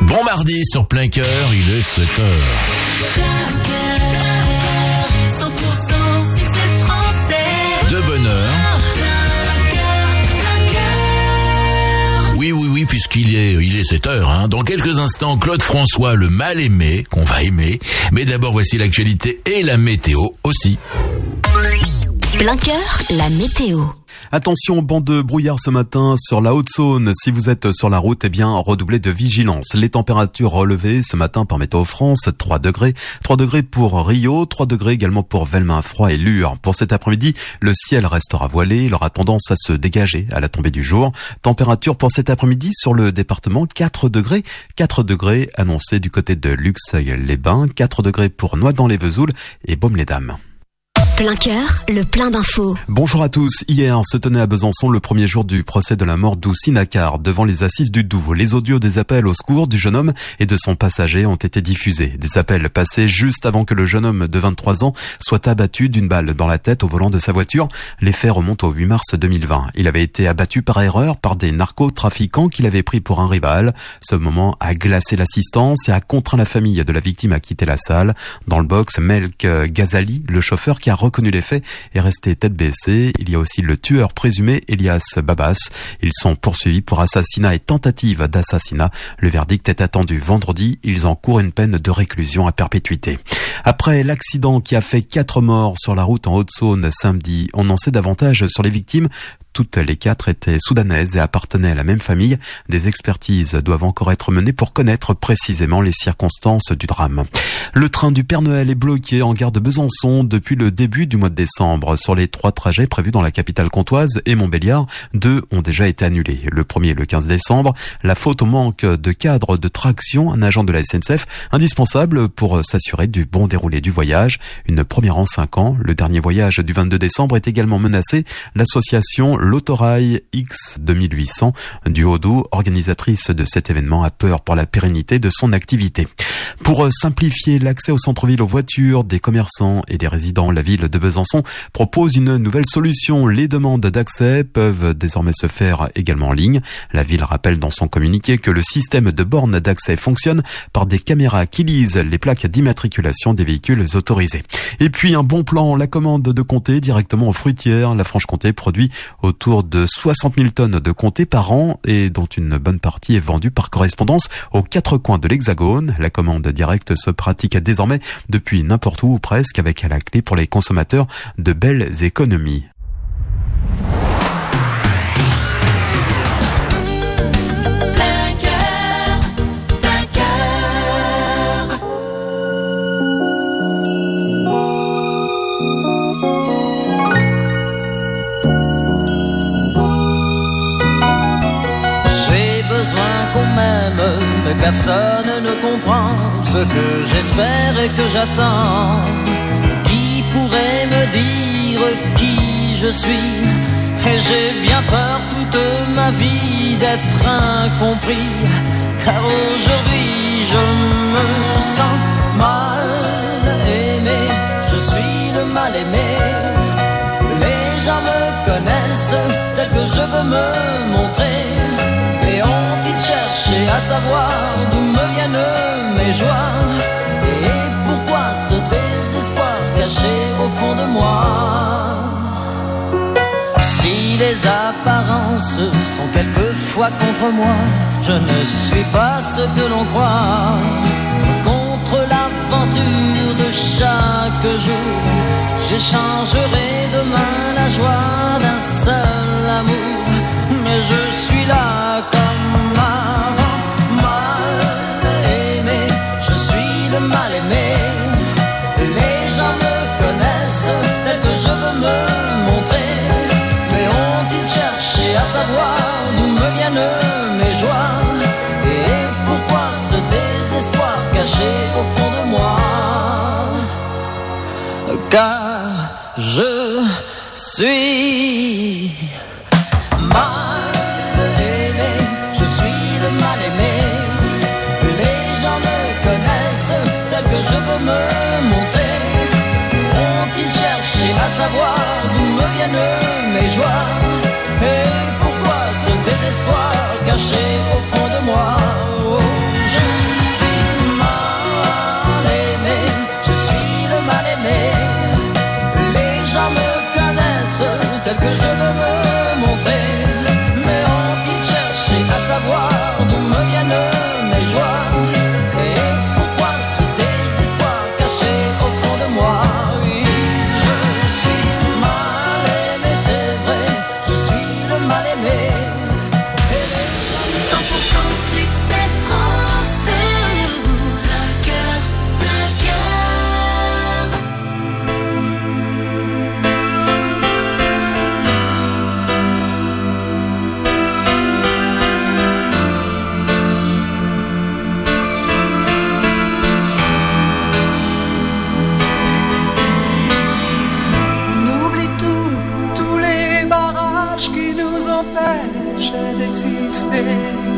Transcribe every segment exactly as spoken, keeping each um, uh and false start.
Bon mardi sur Plein Cœur, il est sept heures. Plein Cœur, cent pour cent succès français. De bonne heure. Plein Cœur, Plein Cœur. Oui, oui, oui, puisqu'il est, il est sept heures, hein. Dans quelques instants, Claude François, le mal aimé, qu'on va aimer. Mais d'abord, voici l'actualité et la météo aussi. Plein Cœur, la météo. Attention, banc de brouillard ce matin sur la Haute-Saône. Si vous êtes sur la route, eh bien, redoublez de vigilance. Les températures relevées ce matin par Météo France, trois degrés. trois degrés pour Rio, trois degrés également pour Velmin-Froid et Lure. Pour cet après-midi, le ciel restera voilé. Il aura tendance à se dégager à la tombée du jour. Température pour cet après-midi sur le département, quatre degrés. quatre degrés annoncés du côté de Luxeuil-les-Bains. quatre degrés pour Noidans-les-Vesoules et Baume-les-Dames. Plein Cœur, le plein d'infos. Bonjour à tous. Hier se tenait à Besançon le premier jour du procès de la mort d'Oussine-Akar devant les assises du Doubs. Les audios des appels au secours du jeune homme et de son passager ont été diffusés. Des appels passés juste avant que le jeune homme de vingt-trois ans soit abattu d'une balle dans la tête au volant de sa voiture. Les faits remontent au huit mars deux mille vingt. Il avait été abattu par erreur par des narcotrafiquants qu'il avait pris pour un rival. Ce moment a glacé l'assistance et a contraint la famille de la victime à quitter la salle. Dans le box, Melk Ghazali, le chauffeur qui a reconnu les faits, est resté tête baissée. Il y a aussi le tueur présumé, Elias Babas. Ils sont poursuivis pour assassinat et tentative d'assassinat. Le verdict est attendu vendredi. Ils encourent une peine de réclusion à perpétuité. Après l'accident qui a fait quatre morts sur la route en Haute-Saône samedi, on en sait davantage sur les victimes. Toutes les quatre étaient soudanaises et appartenaient à la même famille. Des expertises doivent encore être menées pour connaître précisément les circonstances du drame. Le train du Père Noël est bloqué en gare de Besançon depuis le début du mois de décembre. Sur les trois trajets prévus dans la capitale comtoise et Montbéliard, deux ont déjà été annulés. Le premier le quinze décembre, la faute au manque de cadre de traction, un agent de la S N C F indispensable pour s'assurer du bon déroulé du voyage. Une première en cinq ans. Le dernier voyage du vingt-deux décembre est également menacé. L'association L'Autorail X deux mille huit cents du Haut-Doubs, organisatrice de cet événement, a peur pour la pérennité de son activité. Pour simplifier l'accès au centre-ville aux voitures des commerçants et des résidents, la ville de Besançon propose une nouvelle solution. Les demandes d'accès peuvent désormais se faire également en ligne. La ville rappelle dans son communiqué que le système de bornes d'accès fonctionne par des caméras qui lisent les plaques d'immatriculation des véhicules autorisés. Et puis un bon plan, la commande de comté directement aux fruitières. La Franche-Comté produit autour de soixante mille tonnes de comté par an et dont une bonne partie est vendue par correspondance aux quatre coins de l'Hexagone. La commande directe se pratique désormais depuis n'importe où ou presque, avec à la clé pour les consommateurs de belles économies. Qu'on m'aime, mais personne ne comprend ce que j'espère et que j'attends. Qui pourrait me dire qui je suis? Et j'ai bien peur toute ma vie d'être incompris, car aujourd'hui je me sens mal aimé. Je suis le mal aimé. Les gens me connaissent tel que je veux me montrer. Et ont-ils cherché à savoir d'où me viennent mes joies? Et pourquoi ce désespoir caché au fond de moi? Si les apparences sont quelquefois contre moi, je ne suis pas ce que l'on croit. Contre l'aventure de chaque jour, j'échangerai demain la joie d'un seul amour. Mais je suis là comme avant, mal aimé. Je suis le mal aimé. Les gens me connaissent tel que je veux me montrer. Mais ont-ils cherché à savoir d'où me viennent mes joies? Et pourquoi ce désespoir caché au fond de moi? Car je suis mal aimé, je suis le mal aimé. Les gens me connaissent tel que je veux me montrer. Ont-ils cherché à savoir d'où me viennent mes joies? Et pourquoi ce désespoir caché au fond de moi? Oh, je vraie joie. Et pourquoi ce désespoir caché au fond de moi? Oui, je suis mal aimé, c'est vrai, je suis le mal aimé. cent pour cent succès français. Plein cœur, plein cœur. On oublie tout, tous les barrages qui nous empêchent d'exister.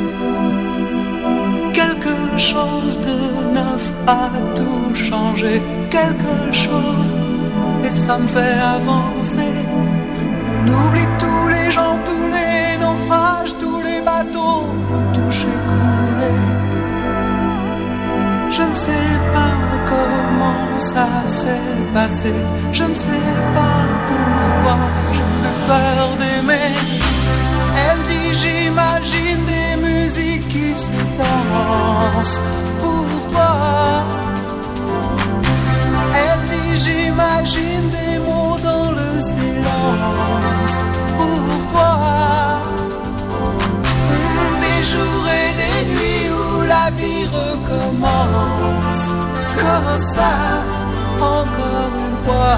Quelque chose de neuf a tout changé, quelque chose, et ça me fait avancer. On oublie tous les gens, tous les naufrages, tous les bateaux touchés, coulés. Je ne sais pas comment ça s'est passé, je ne sais pas pourquoi j'ai plus peur d'aimer. Elle dit j'imagine des musiques qui se dansent pour toi. Elle dit j'imagine des mots dans le silence pour toi. Des jours et des nuits où la vie recommence comme ça, encore une fois.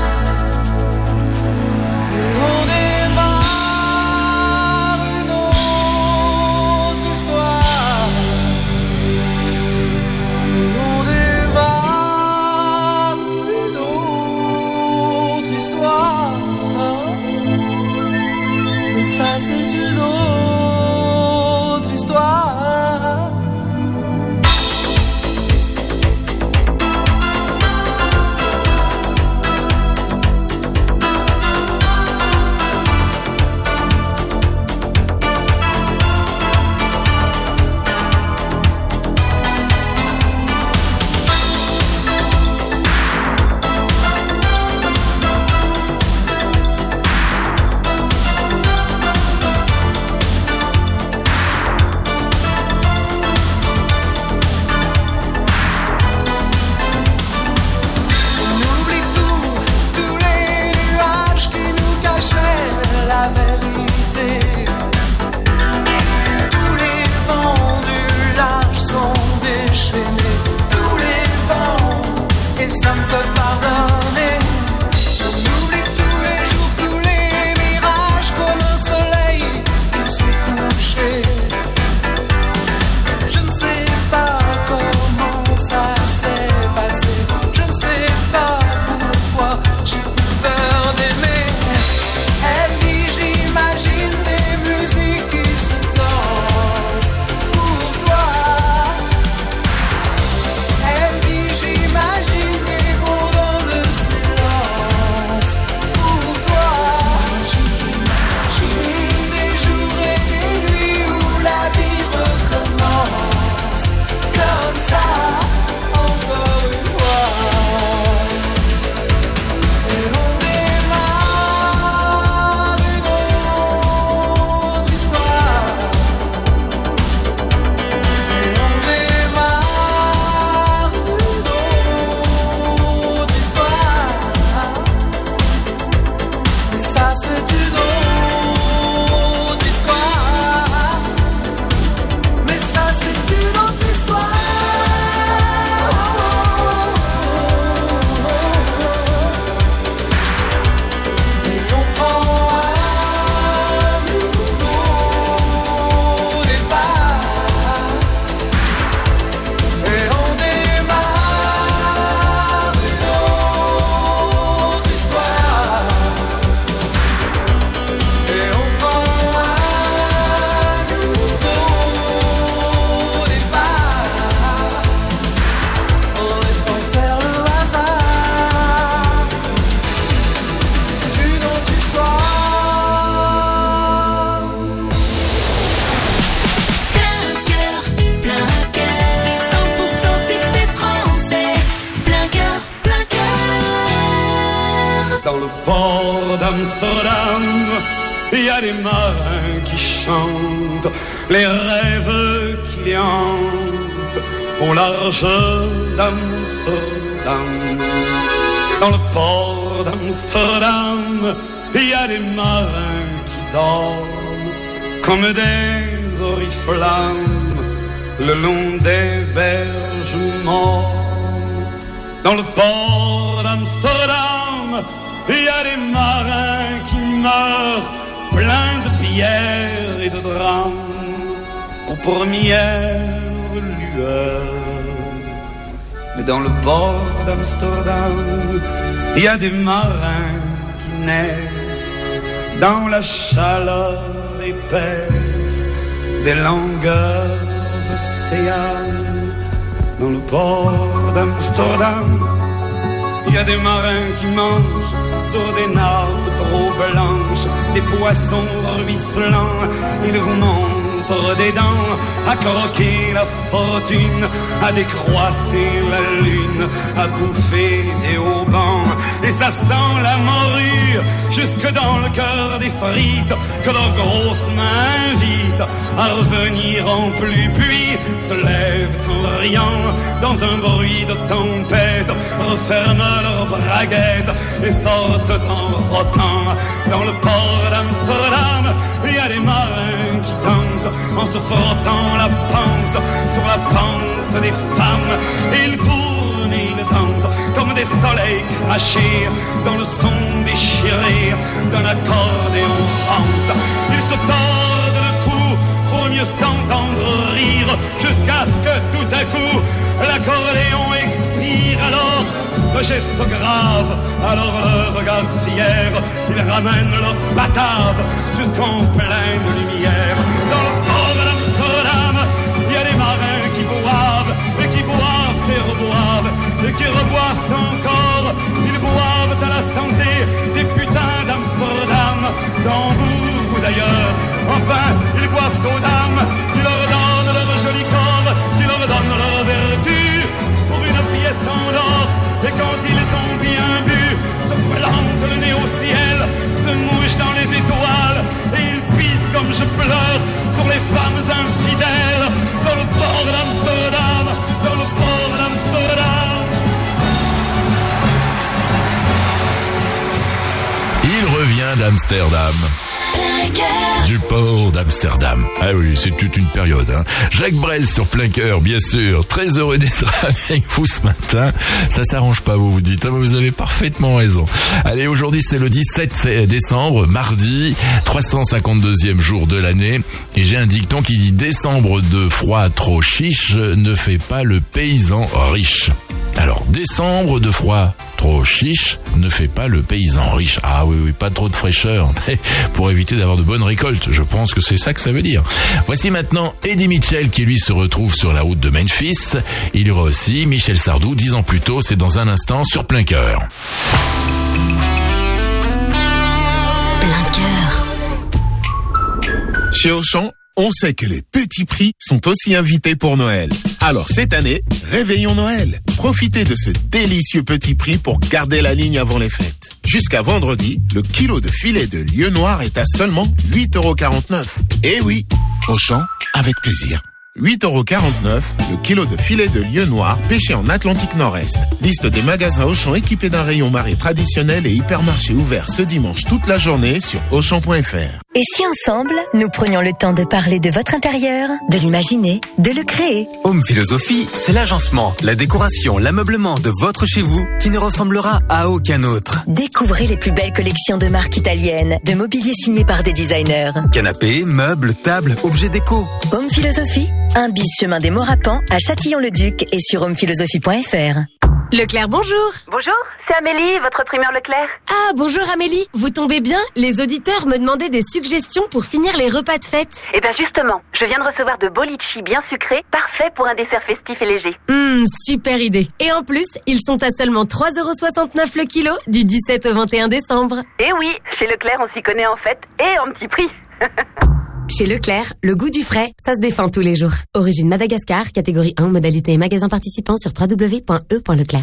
Et on démarre une autre histoire. Et on démarre une autre histoire. Mais ça c'est une autre histoire. Ça me fait pardonner. On oublie tous les jours, tous les mirages, comme un soleil qui s'est couché. Je ne sais pas comment ça s'est passé, je ne sais pas pourquoi j'ai plus peur d'aimer. Elle dit j'imagine des musiques qui se dansent pour toi. Elle dit j'imagine d'Amsterdam, il y a des marins qui chantent les rêves qui les hantent. au large d'Amsterdam. Dans le port d'Amsterdam, il y a des marins qui dorment comme des oriflammes le long des berges mornes. Dans le port d'Amsterdam, il y a des marins qui meurent pleins de pierres et de drames aux premières lueurs. Mais dans le port d'Amsterdam, il y a des marins qui naissent dans la chaleur épaisse des longueurs océanes. Dans le port d'Amsterdam, il y a des marins qui mangent sur des nappes trop blanches des poissons ruisselants. Ils vous montrent des dents à croquer la fortune, à décroisser la lune, à bouffer des haubans. Et ça sent la morue jusque dans le cœur des frites que leurs grosses mains invitent à revenir en pluie. Puis se lèvent en riant dans un bruit de tempête, referment leurs braguettes et sortent en rotant. Dans le port d'Amsterdam, il y a des marins qui dansent en se frottant la panse sur la panse des femmes. Ils tournent et ils dansent comme des soleils crachés dans le son déchiré d'un accordéon rance. Ils se tordent le cou pour mieux s'entendre rire jusqu'à ce que tout à coup l'accordéon expire. Alors le geste grave, alors le regard fier, ils ramènent leur batave jusqu'en pleine lumière. Dans le port d'Amsterdam, il y a des marins qui boivent et qui boivent et reboivent et qui reboivent encore. Ils boivent à la santé des putains d'Amsterdam, d'Hambourg ou d'ailleurs. Enfin, ils boivent aux dames qui leur donnent leur joli corps, qui leur donnent leur vertu pour une pièce en or. Et quand ils ont bien bu, se plantent le nez au ciel, se mouchent dans les étoiles, et ils pissent comme je pleure sur les femmes infidèles. Dans le port d'Amsterdam, dans le port d'Amsterdam. Il revient d'Amsterdam. Du port d'Amsterdam. Ah oui, c'est toute une période. Hein. Jacques Brel sur Plein Cœur, bien sûr. Très heureux d'être avec vous ce matin. Ça s'arrange pas, vous vous dites. Ah, vous avez parfaitement raison. Allez, aujourd'hui c'est le dix-sept décembre, mardi, trois cent cinquante-deuxième jour de l'année. Et j'ai un dicton qui dit « Décembre de froid trop chiche ne fait pas le paysan riche ». Alors, décembre de froid trop chiche ne fait pas le paysan riche. Ah oui, oui, pas trop de fraîcheur, mais pour éviter d'avoir de bonnes récoltes. Je pense que c'est ça que ça veut dire. Voici maintenant Eddie Mitchell qui lui se retrouve sur la route de Memphis. Il y aura aussi Michel Sardou, dix ans plus tôt, c'est dans un instant sur Plein Cœur. Plein Cœur. Chez Auchan, on sait que les petits prix sont aussi invités pour Noël. Alors cette année, réveillons Noël. Profitez de ce délicieux petit prix pour garder la ligne avant les fêtes. Jusqu'à vendredi, le kilo de filet de lieu noir est à seulement huit euros quarante-neuf. Eh oui, Auchan, avec plaisir. huit euros quarante-neuf, le kilo de filet de lieu noir pêché en Atlantique Nord-Est. Liste des magasins Auchan équipés d'un rayon marée traditionnel et hypermarché ouvert ce dimanche toute la journée sur auchan point f r. Et si ensemble, nous prenions le temps de parler de votre intérieur, de l'imaginer, de le créer? Home Philosophie, c'est l'agencement, la décoration, l'ameublement de votre chez vous qui ne ressemblera à aucun autre. Découvrez les plus belles collections de marques italiennes, de mobilier signé par des designers. Canapés, meubles, tables, objets déco. Home Philosophie, un bis chemin des Morapans à Châtillon-le-Duc et sur home philosophie point f r. Leclerc, bonjour. Bonjour, c'est Amélie, votre primeur Leclerc. Ah, bonjour Amélie, vous tombez bien? Les auditeurs me demandaient des suggestions pour finir les repas de fête. Eh bien justement, je viens de recevoir de beaux litchis bien sucrés, parfaits pour un dessert festif et léger. Hum, super idée. Et en plus, ils sont à seulement trois euros soixante-neuf le kilo du dix-sept au vingt et un décembre. Eh oui, chez Leclerc on s'y connaît en fête et en petit prix. Chez Leclerc, le goût du frais, ça se défend tous les jours. Origine Madagascar, catégorie un, modalité et magasin participant sur w w w point e point leclerc.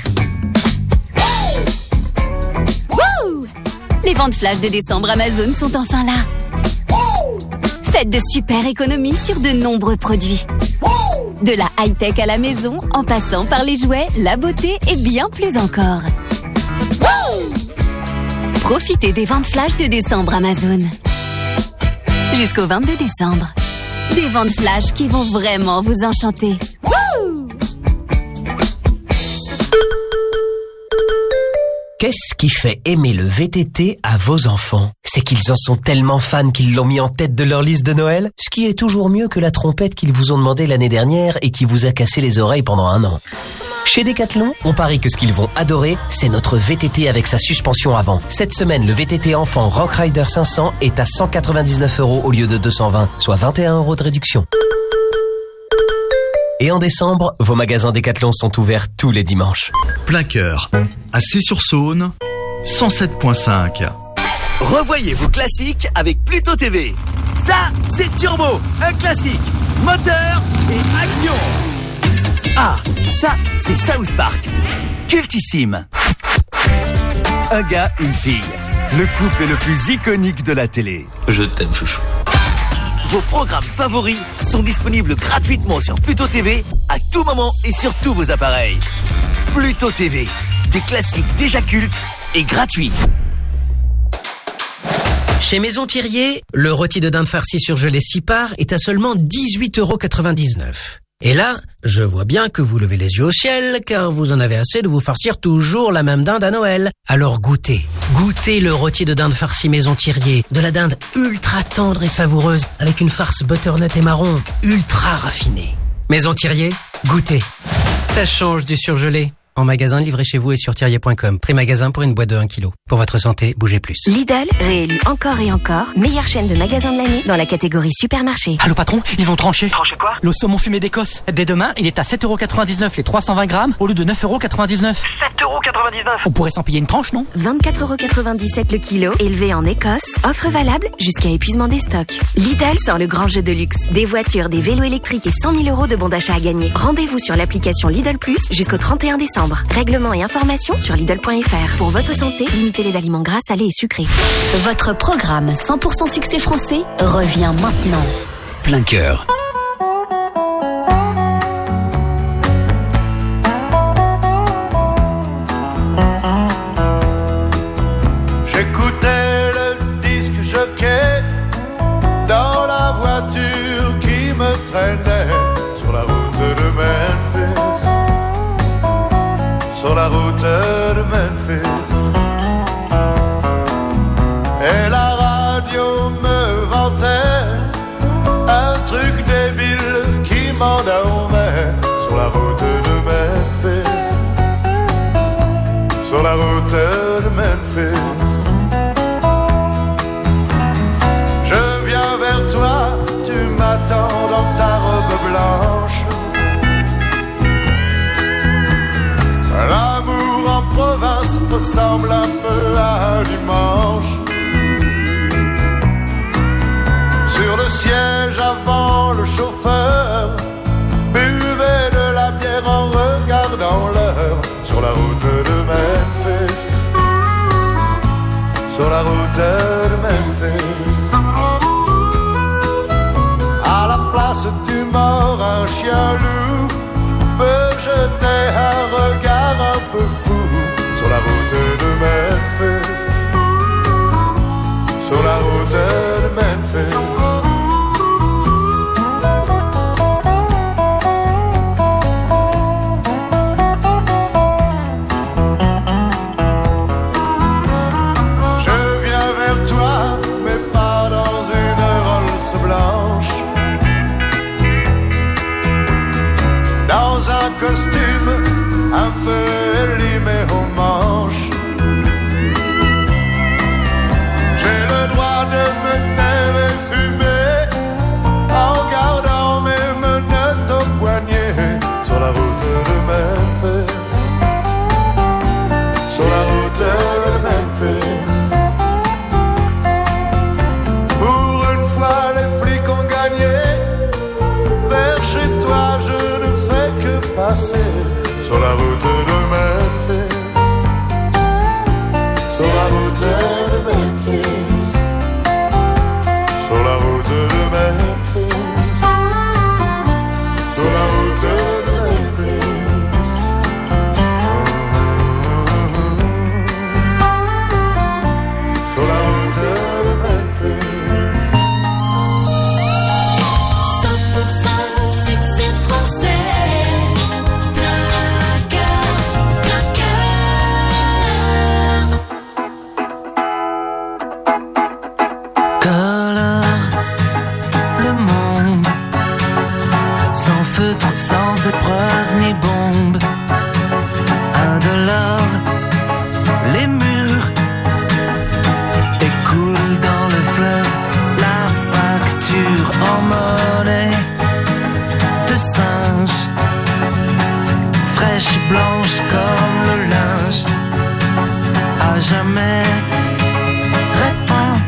Wouh! Les ventes flash de décembre Amazon sont enfin là. Faites de super économies sur de nombreux produits. De la high-tech à la maison, en passant par les jouets, la beauté et bien plus encore. Wouh! Profitez des ventes flash de décembre Amazon. Jusqu'au vingt-deux décembre. Des ventes flash qui vont vraiment vous enchanter. Wouh! Qu'est-ce qui fait aimer le V T T à vos enfants? C'est qu'ils en sont tellement fans qu'ils l'ont mis en tête de leur liste de Noël, ce qui est toujours mieux que la trompette qu'ils vous ont demandé l'année dernière et qui vous a cassé les oreilles pendant un an. Chez Decathlon, on parie que ce qu'ils vont adorer, c'est notre V T T avec sa suspension avant. Cette semaine, le V T T enfant Rock Rider cinq cents est à cent quatre-vingt-dix-neuf euros au lieu de deux cent vingt, soit vingt et un euros de réduction. Et en décembre, vos magasins Decathlon sont ouverts tous les dimanches. Plein cœur, à C-sur-Saône, cent sept virgule cinq. Revoyez vos classiques avec Pluto T V. Ça, c'est Turbo, un classique, moteur et action. Ah, ça, c'est South Park, cultissime. Un gars, une fille, le couple le plus iconique de la télé. Je t'aime, chouchou. Vos programmes favoris sont disponibles gratuitement sur Pluto T V à tout moment et sur tous vos appareils. Pluto T V, des classiques déjà cultes et gratuits. Chez Maison Thirier, le rôti de dinde farci surgelé six parts est à seulement dix-huit euros quatre-vingt-dix-neuf. Et là, je vois bien que vous levez les yeux au ciel, car vous en avez assez de vous farcir toujours la même dinde à Noël. Alors goûtez, goûtez le rôti de dinde farci Maison Thirier, de la dinde ultra tendre et savoureuse, avec une farce butternut et marron, ultra raffinée. Maison Thirier, goûtez. Ça change du surgelé. En magasin, livré chez vous et sur thirier point com. Prix magasin pour une boîte de un kilo. Pour votre santé, bougez plus. Lidl, réélu encore et encore, meilleure chaîne de magasins de l'année dans la catégorie supermarché. Allô patron, ils ont tranché. Tranché quoi? Le saumon fumé d'Écosse. Dès demain, il est à sept euros quatre-vingt-dix-neuf les trois cent vingt grammes au lieu de neuf euros quatre-vingt-dix-neuf. sept euros quatre-vingt-dix-neuf. On pourrait s'en payer une tranche, non? vingt-quatre euros quatre-vingt-dix-sept le kilo, élevé en Écosse. Offre valable jusqu'à épuisement des stocks. Lidl sort le grand jeu de luxe. Des voitures, des vélos électriques et cent mille euros de bons d'achat à gagner. Rendez-vous sur l'application Lidl Plus jusqu'au trente et un décembre. Règlement et informations sur Lidl point F R. Pour votre santé, limitez les aliments gras, salés et sucrés. Votre programme cent pour cent succès français revient maintenant. Plein cœur. J'écoutais le disque jockey dans la voiture qui me traînait sur la route de Memphis. Sur la route de Memphis. Et la radio me vantait un truc débile qui m'endormait sur la route de Memphis. Sur la route de Memphis. Je viens vers toi, tu m'attends dans ta robe blanche. L'amour en province ressemble un peu à un dimanche. Sur le siège avant, le chauffeur buvait de la bière en regardant l'heure. Sur la route de Memphis. Sur la route de Memphis. À la place du mort, un chien loup peut jeter un regard un peu fou sur la route de Memphis. Sur la route de Memphis. Je viens vers toi, mais pas dans une Rolls blanche. Dans un costume un peu élimé aux manches. J'ai le droit de me taire et fumer en gardant mes menottes au poignet sur la route de Memphis. Sur la route de Memphis. Pour une fois les flics ont gagné. Vers chez toi je ne fais que passer sur la route de Memphis. Sur la route de Memphis. Sur la route de Memphis. Sur la route sans épreuve ni bombe. Indolore, les murs écoulent dans le fleuve la facture en monnaie de singe, fraîche et blanche comme le linge. À jamais répand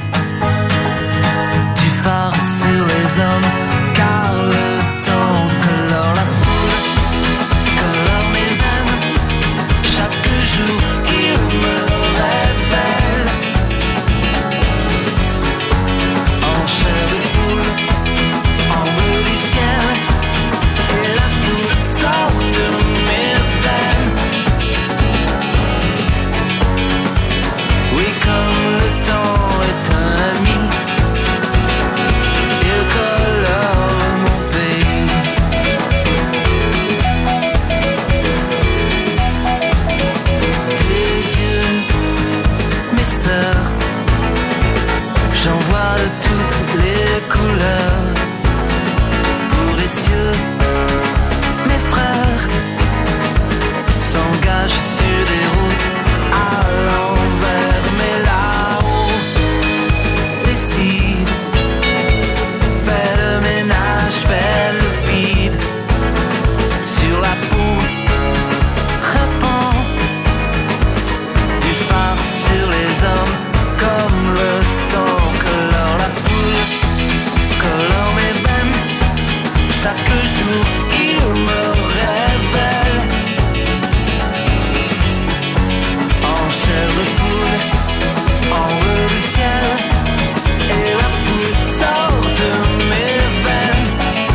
du phare sur les hommes, car le temps colore la foule, colore mes veines. Chaque jour il me révèle en chair de poule, en bleu du ciel, et la foule sort de mes veines. Oui, comme le temps est un ami, il colore mon pays. Tes dieux, mes sœurs, j'en vois de toutes les couleurs. Pour les cieux, mes frères s'engagent sur des routes à l'envers, mais là-haut décide, fait le ménage, fait le vide sur la peau, répand du phare sur les hommes, comme le temps colore la foule, colore mes veines. Chaque jour il me révèle en chair de poule, en bleu du ciel, et la foule sort de mes veines.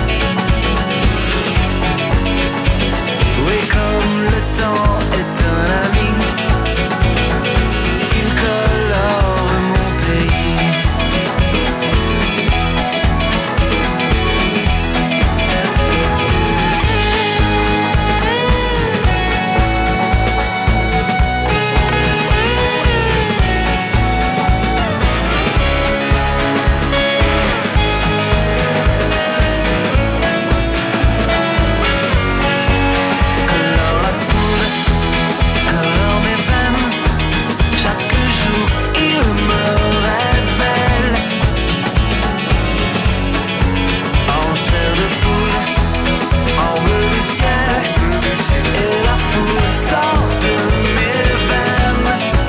Oui, comme le temps est un ami, il colore mon pays. Colore la foule, colore mes veines. Chaque jour il me révèle en chair de poule, en bleu du ciel, et la foule sort de mes veines.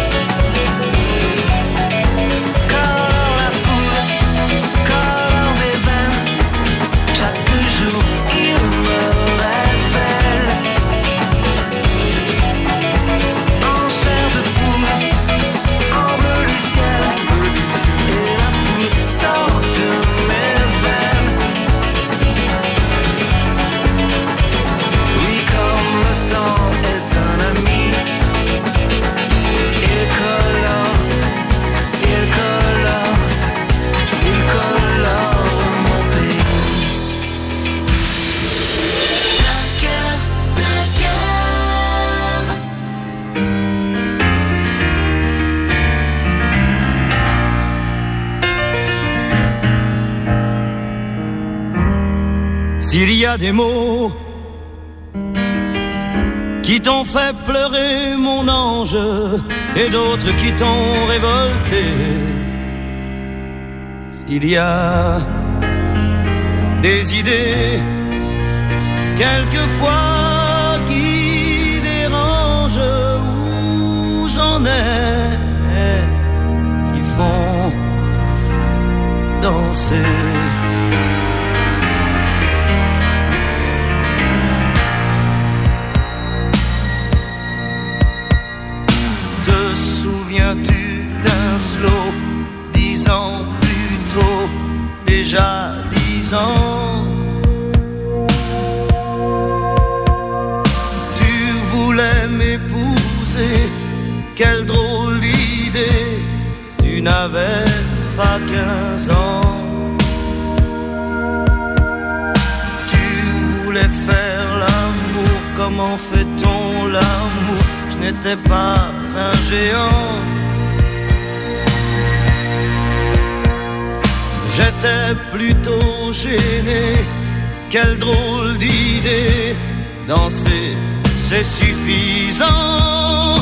Colore la foule, colore mes veines. Chaque jour il me révèle en chair de poule, en bleu du ciel, et la foule sort de mes veines. Oui, comme le temps est un ami, il colore, il colore, il colore mon pays. Blagueur, blagueur. S'il y a des mots qui t'ont fait pleurer, mon ange, et d'autres qui t'ont révolté, s'il y a des idées quelquefois qui dérangent, où j'en ai qui font danser. Te souviens-tu d'un slow, dix ans plus tôt, déjà dix ans? Tu voulais m'épouser, quelle drôle d'idée, tu n'avais pas quinze ans. Tu voulais faire l'amour, comment fait-on l'amour? Je n'étais pas un géant. J'étais plutôt gêné, quelle drôle d'idée. Danser, c'est suffisant.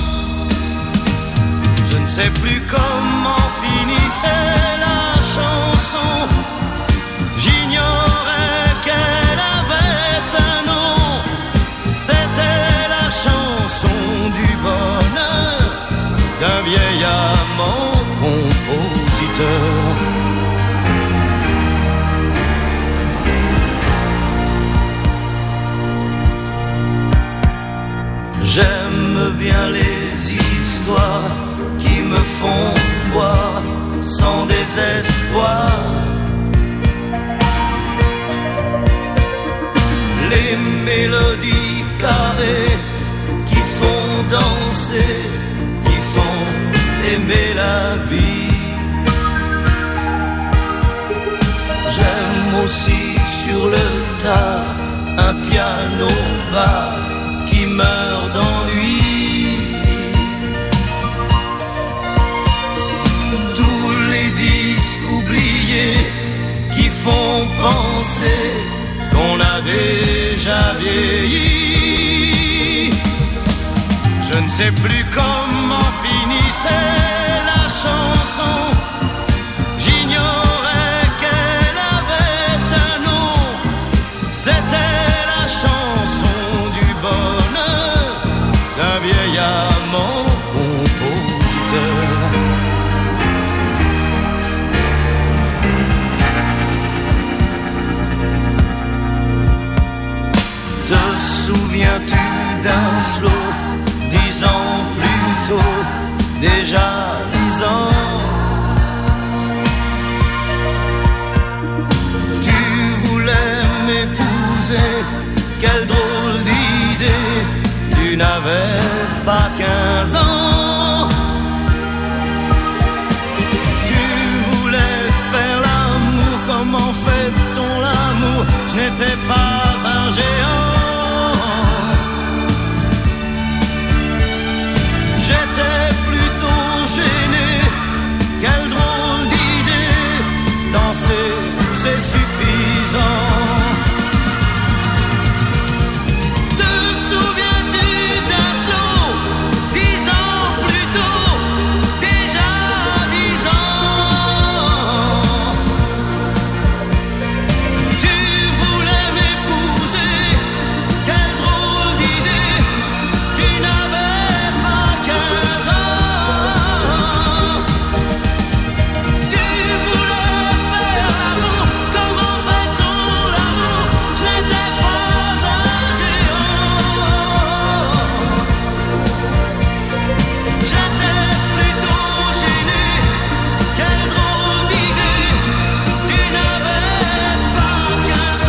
Je ne sais plus comment finissait la chanson. J'ignorais qu'elle avait un nom. C'était la chanson du bonheur d'un vieil amant compositeur. J'aime bien les histoires qui me font boire sans désespoir. Les mélodies carrées qui font danser, qui font aimer la vie. J'aime aussi sur le tas un piano bas qui meurt d'ennui. Tous les disques oubliés qui font penser qu'on a déjà vieilli. Je ne sais plus comment finissait la chanson. J'ignorais qu'elle avait un nom. C'était la chanson du bonheur d'un vieil amant compositeur. Te souviens-tu d'un slow, dix ans plus tôt, déjà dix ans? Tu voulais m'épouser, quelle drôle d'idée, tu n'avais pas quinze ans. Tu voulais faire l'amour, comment fait-on l'amour? Je n'étais pas un géant. J'étais plutôt gêné, quelle drôle d'idée, danser c'est suffisant. Te souviens-tu d'un slow, dix ans plus tôt, déjà dix ans? Tu voulais m'épouser, quelle drôle d'idée, tu n'avais pas quinze ans. Tu voulais faire l'amour, comment fait-on l'amour? Je n'étais pas un géant. J'étais plutôt gêné, quelle drôle d'idée, tu n'avais pas quinze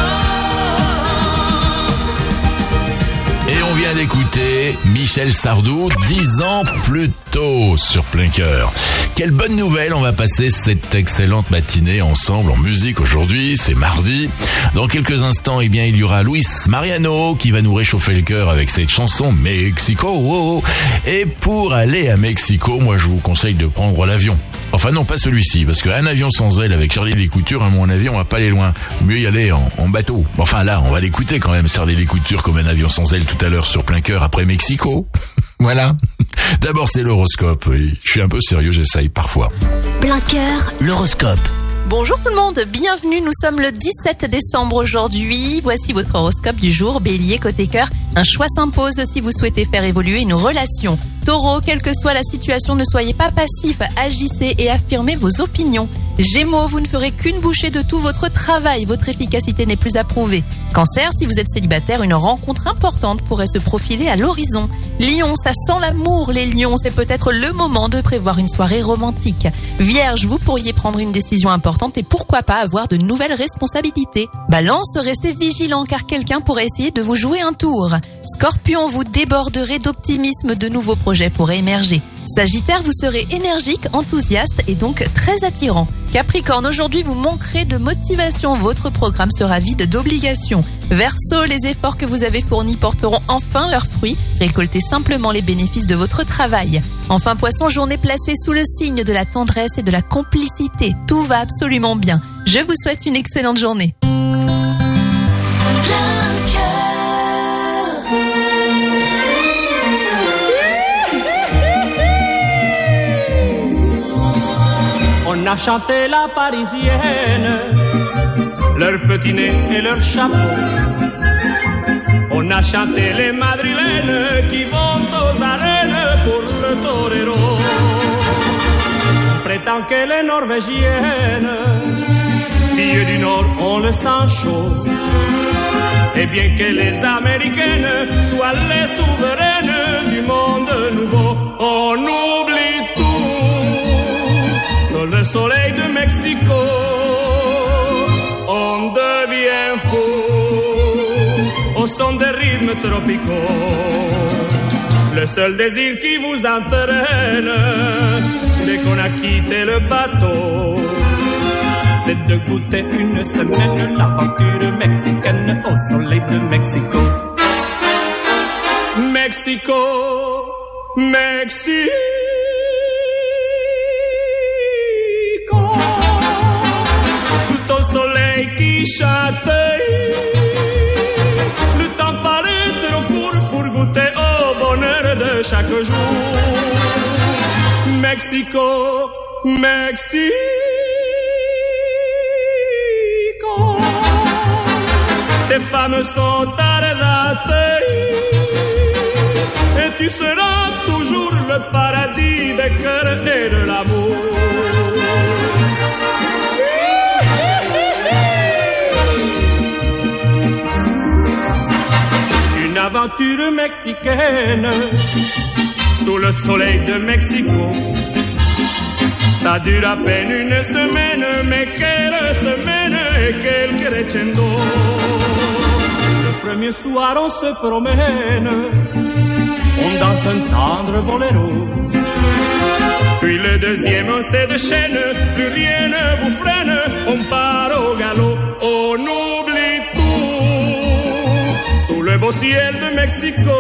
ans. Et on vient d'écouter Michel Sardou, dix ans plus tôt sur Plein Cœur. Quelle bonne nouvelle, on va passer cette excellente matinée ensemble en musique aujourd'hui, c'est mardi. Dans quelques instants, eh bien, il y aura Luis Mariano qui va nous réchauffer le cœur avec cette chanson Mexico. Et pour aller à Mexico, moi je vous conseille de prendre l'avion. Enfin non, pas celui-ci, parce qu'un avion sans aile avec Charlie Lécouture, à mon avis, on va pas aller loin. Mieux y aller en, en bateau. Enfin là, on va l'écouter quand même, Charlie Lécouture comme un avion sans aile tout à l'heure sur Plein Cœur après Mexico. Voilà. D'abord c'est l'horoscope, oui. Je suis un peu sérieux, j'essaye parfois. Plein Cœur, l'horoscope. Bonjour tout le monde, bienvenue, nous sommes le dix-sept décembre aujourd'hui. Voici votre horoscope du jour. Bélier, côté cœur, un choix s'impose si vous souhaitez faire évoluer une relation. Taureau, quelle que soit la situation, ne soyez pas passif, agissez et affirmez vos opinions. Gémeaux, vous ne ferez qu'une bouchée de tout votre travail, votre efficacité n'est plus approuvée. Cancer, si vous êtes célibataire, une rencontre importante pourrait se profiler à l'horizon. Lion, ça sent l'amour, les lions, c'est peut-être le moment de prévoir une soirée romantique. Vierge, vous pourriez prendre une décision importante et pourquoi pas avoir de nouvelles responsabilités. Balance, restez vigilant car quelqu'un pourrait essayer de vous jouer un tour. Scorpion, vous déborderez d'optimisme, de nouveaux projets pourraient émerger. Sagittaire, vous serez énergique, enthousiaste et donc très attirant. Capricorne, aujourd'hui vous manquerez de motivation, votre programme sera vide d'obligations. Verseau, les efforts que vous avez fournis porteront enfin leurs fruits, récoltez simplement les bénéfices de votre travail. Enfin Poisson, journée placée sous le signe de la tendresse et de la complicité, tout va absolument bien. Je vous souhaite une excellente journée. On a chanté la parisienne, leur petit nez et leur chapeau. On a chanté les madrilènes qui vont aux arènes pour le torero. On prétend que les norvégiennes, filles du Nord, ont le sang chaud. Et bien que les américaines soient les souveraines du monde nouveau, on oublie tout. Dans le soleil de Mexico, on devient fou au son des rythmes tropicaux. Le seul désir qui vous entraîne dès qu'on a quitté le bateau, c'est de goûter une semaine l'aventure mexicaine au soleil de Mexico. Mexico, Mexico. Sous ton soleil qui châtaille, le temps paraît trop court pour goûter au bonheur de chaque jour. Mexico, Mexico. Tes femmes sont ardentes et tu seras toujours le paradis des cœurs et de l'amour. Une aventure mexicaine sous le soleil de Mexico. Ça dure à peine une semaine, mais quelle semaine et quel crescendo. Le premier soir on se promène, on danse un tendre boléro. Puis le deuxième on se déchaîne, plus rien ne vous freine, on part au galop, on oublie tout. Sous le beau ciel de Mexico,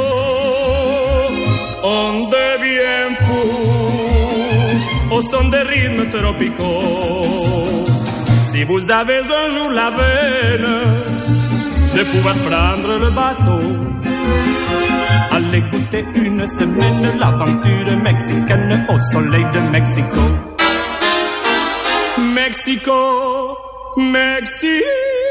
on devient fou au son des rythmes tropicaux. Si vous avez un jour la veine de pouvoir prendre le bateau, allez goûter une semaine l'aventure mexicaine au soleil de Mexico. Mexico, Mexico.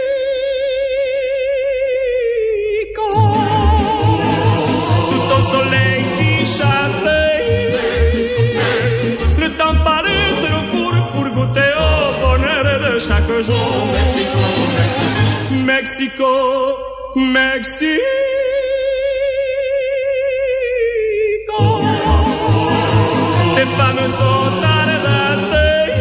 Sous ton soleil qui chante, le temps paraît trop court pour goûter au bonheur de chaque jour. Mexico, Mexico. Tes femmes sont ardentes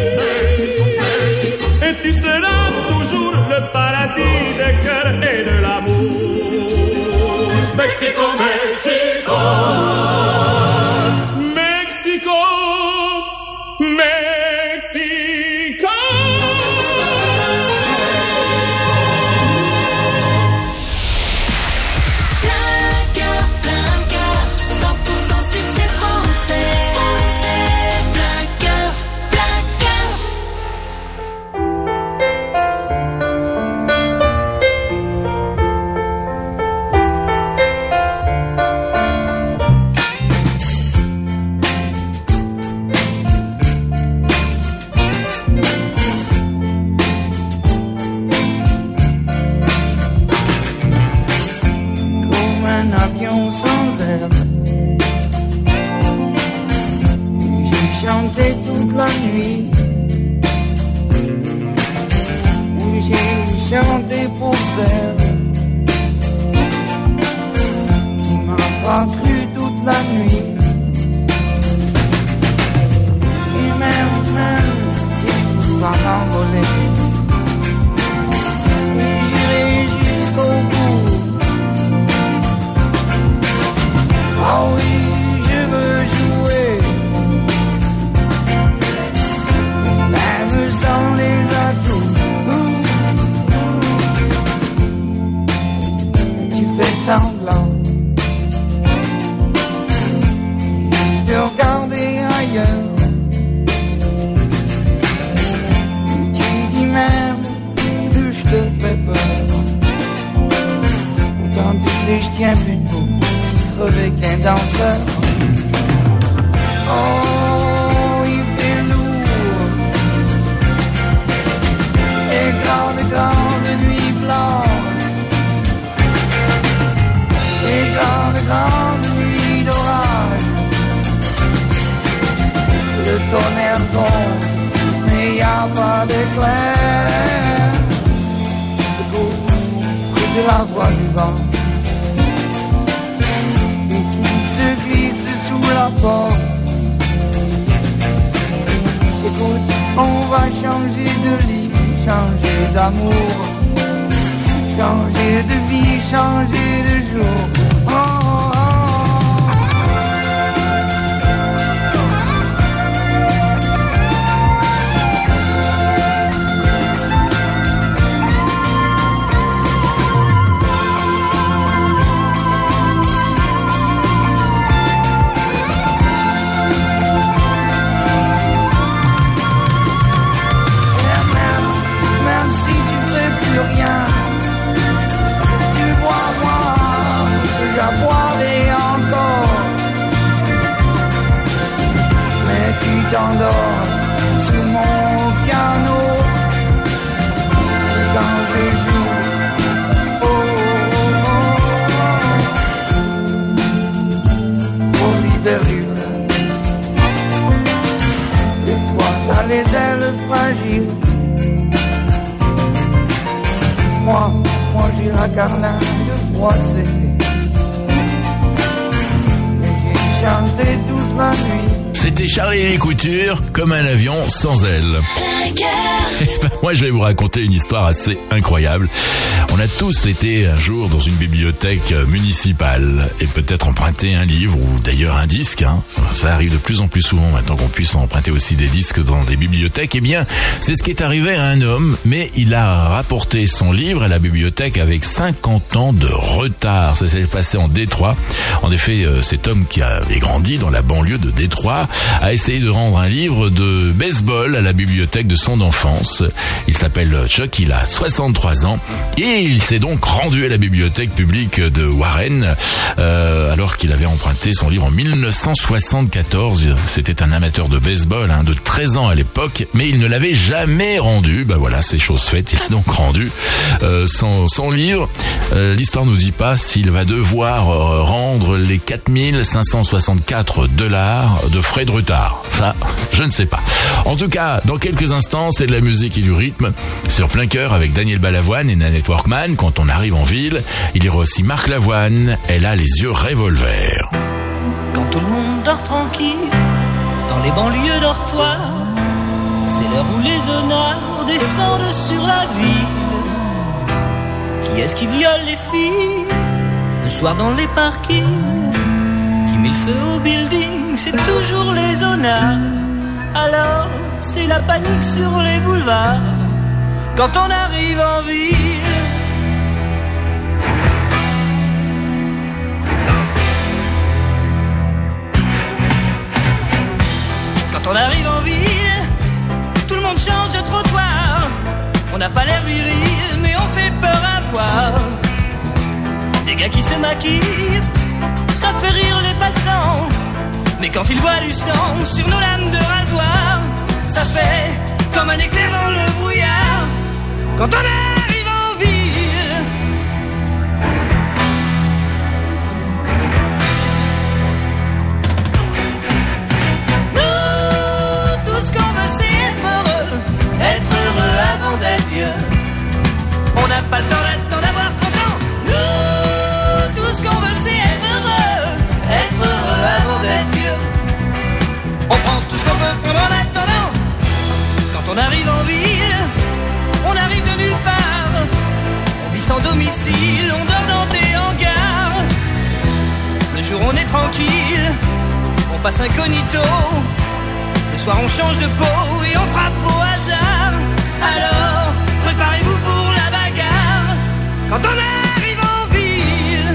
et tu seras toujours le paradis des cœurs et de l'amour. Mexico, Mexico. Mexico, Mexico. Toute la nuit, où j'ai chanté pour celle qui m'a pas cru toute la nuit. Et même, même si je peux pas m'envoler, j'irai jusqu'au bout. Oh oui, je veux jouer. Sans les atouts, et tu fais semblant de regarder ailleurs. Et tu dis même que je te fais peur. Pourtant tu sais je tiens plus debout, si crevé qu'un danseur. Oh, il fait lourd grandes, grandes nuits blanches, les grandes, grandes nuits d'orage. Le tonnerre tombe, mais y a pas d'éclair. Écoute la voix du vent et qui se glisse sous la porte. Écoute, on va changer de lit, changer d'amour, changer de vie, changer de jour. Oh, oh, oh. Rien, tu vois moi que j'aboierai encore, mais tu t'endors sous mon piano quand je joue. Oh, oh, oh, oh, libellule, et toi t'as les ailes fragiles. Moi, moi j'ai la garlande froissée, et j'ai chanté toute la nuit. C'était Charlie et les Coutures, comme un avion sans ailes. Et ben moi je vais vous raconter une histoire assez incroyable. On a tous été un jour dans une bibliothèque municipale et peut-être emprunté un livre ou d'ailleurs un disque. Hein. Ça arrive de plus en plus souvent maintenant qu'on puisse emprunter aussi des disques dans des bibliothèques. Eh bien, c'est ce qui est arrivé à un homme, mais il a rapporté son livre à la bibliothèque avec cinquante ans de retard. Ça s'est passé en Détroit. En effet, cet homme qui avait grandi dans la banlieue de Détroit a essayé de rendre un livre de baseball à la bibliothèque de son enfance. Il s'appelle Chuck, il a soixante-trois ans et il s'est donc rendu à la bibliothèque publique de Warren euh, alors qu'il avait emprunté son livre en dix-neuf cent soixante-quatorze. C'était un amateur de baseball hein, de treize ans à l'époque, mais il ne l'avait jamais rendu. Bah voilà, c'est chose faite, il a donc rendu euh, son, son livre. Euh, l'histoire nous dit pas s'il va devoir euh, rendre les quatre mille cinq cent soixante-quatre dollars de frais de retard. Ça, je ne sais pas. En tout cas, dans quelques instants, c'est de la musique et du rythme sur Plein Cœur avec Daniel Balavoine et Nanette Workman. Quand on arrive en ville, il y aura aussi Marc Lavoine. Elle a les yeux revolver. Quand tout le monde dort tranquille, dans les banlieues dortoirs, c'est l'heure où les honneurs descendent sur la ville. Qui est-ce qui viole les filles le soir dans les parkings? Qui met le feu au building? C'est toujours les honneurs. Alors c'est la panique sur les boulevards quand on arrive en ville. Quand on arrive en ville, tout le monde change de trottoir. On n'a pas l'air viril, mais on fait peur à voir. Des gars qui se maquillent, ça fait rire les passants. Mais quand ils voient du sang sur nos lames de rasoir, ça fait comme un éclair dans le brouillard. Quand on arrive en ville, nous, tout ce qu'on veut c'est être heureux. Être heureux avant d'être vieux. On n'a pas le temps d'attendre d'avoir trente ans. Nous, tout ce qu'on veut c'est être heureux. Être heureux avant d'être vieux. On prend tout ce qu'on peut prendre en attendant. Quand on arrive en ville, on arrive de nulle part. On vit sans domicile, on dort dans des hangars. Le jour on est tranquille, on passe incognito. Le soir on change de peau et on frappe au hasard. Alors préparez-vous pour la bagarre. Quand on arrive en ville,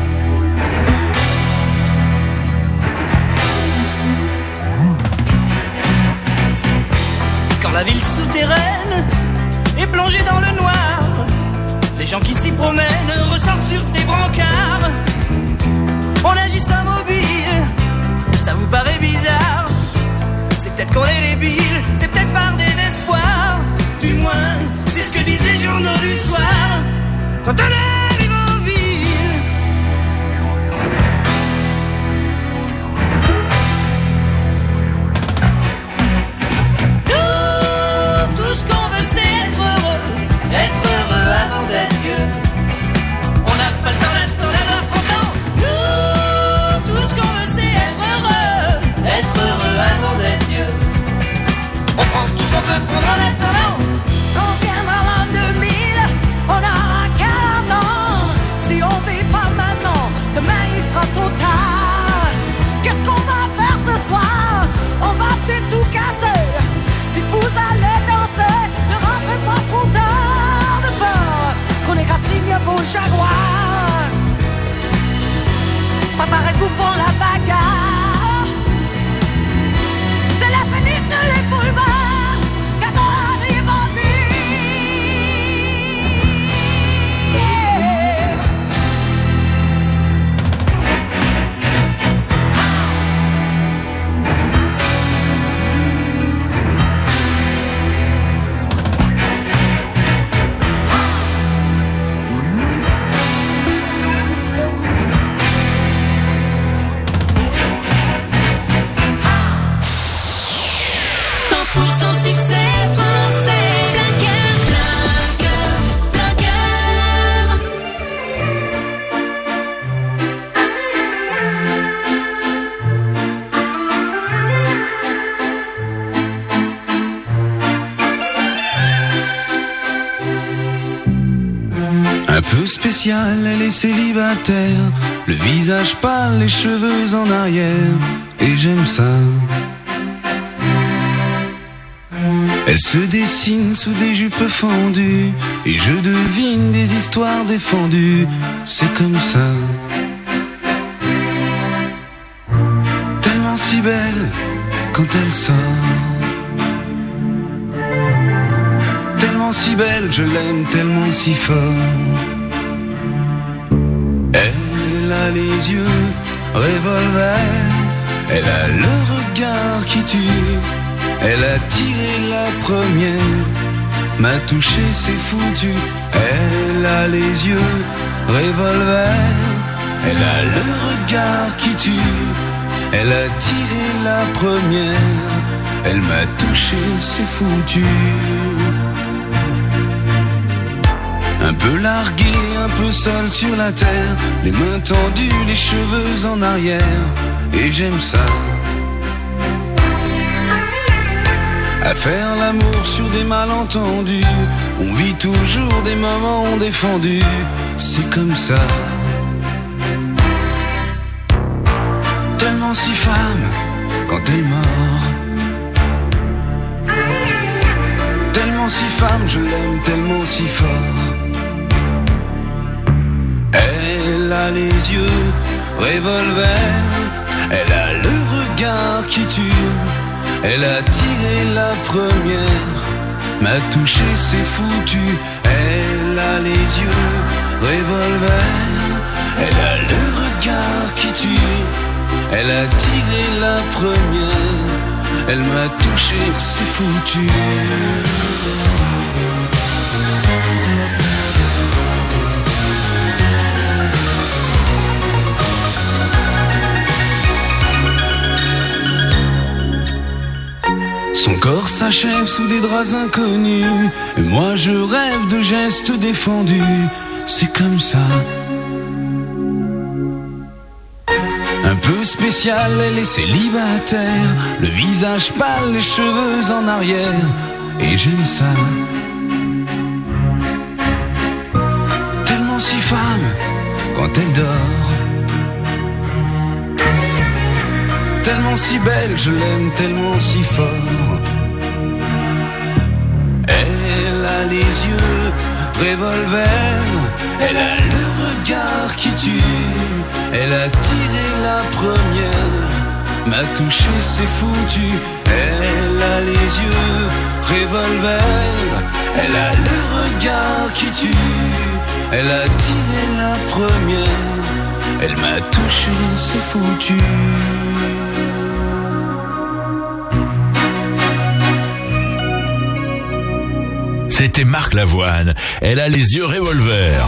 quand la ville souterraine est plongée dans le noir, les gens qui s'y promènent ressortent sur des brancards. On agit sans mobile, ça vous paraît bizarre. C'est peut-être qu'on est débile, c'est peut-être par désespoir. Du moins, c'est ce que quand on arrive en ville. Nous, tout ce qu'on veut c'est être heureux, être heureux avant d'être vieux. On n'a pas le temps d'attendre d'avoir trente ans. Nous, tout ce qu'on veut c'est être heureux, être heureux avant d'être vieux. On prend tout son peut prendre en attendant. Quand viendra l'an deux mille, on aura quarante ans. Si on vit pas maintenant, demain il sera trop tard. Qu'est-ce qu'on va faire ce soir? On va peut-être tout casser. Si vous allez danser, ne rentrez pas trop tard de peur qu'on égratigne vos jaguars. Préparez-vous pour la bagarre. C'est la fenêtre sur les boulevards quand on arrive en Un peu spéciale, elle est célibataire, le visage pâle, les cheveux en arrière, et j'aime ça. Elle se dessine sous des jupes fendues, et je devine des histoires défendues, c'est comme ça. Tellement si belle quand elle sort, tellement si belle, je l'aime tellement si fort. Elle a les yeux revolver, elle a le regard qui tue, elle a tiré la première, m'a touché, c'est foutu. Elle a les yeux revolver, elle a le regard qui tue, elle a tiré la première, elle m'a touché, c'est foutu. Un peu largué, un peu seul sur la terre, les mains tendues, les cheveux en arrière, et j'aime ça. À faire l'amour sur des malentendus, on vit toujours des moments défendus, c'est comme ça. Tellement si femme quand elle mord, tellement si femme, je l'aime tellement si fort. Elle a les yeux revolver, elle a le regard qui tue, elle a tiré la première, m'a touché, c'est foutu. Elle a les yeux revolver, elle a le regard qui tue, elle a tiré la première, elle m'a touché, c'est foutu. Son corps s'achève sous des draps inconnus, et moi je rêve de gestes défendus, c'est comme ça. Un peu spéciale, elle est célibataire, le visage pâle, les cheveux en arrière, et j'aime ça. Tellement si femme quand elle dort, tellement si belle, je l'aime tellement si fort. Elle a les yeux revolver, elle a le regard qui tue, elle a tiré la première, m'a touché, c'est foutu. Elle a les yeux revolver, elle a le regard qui tue, elle a tiré la première, elle m'a touché, c'est foutu. C'était Marc Lavoine. Elle a les yeux revolver.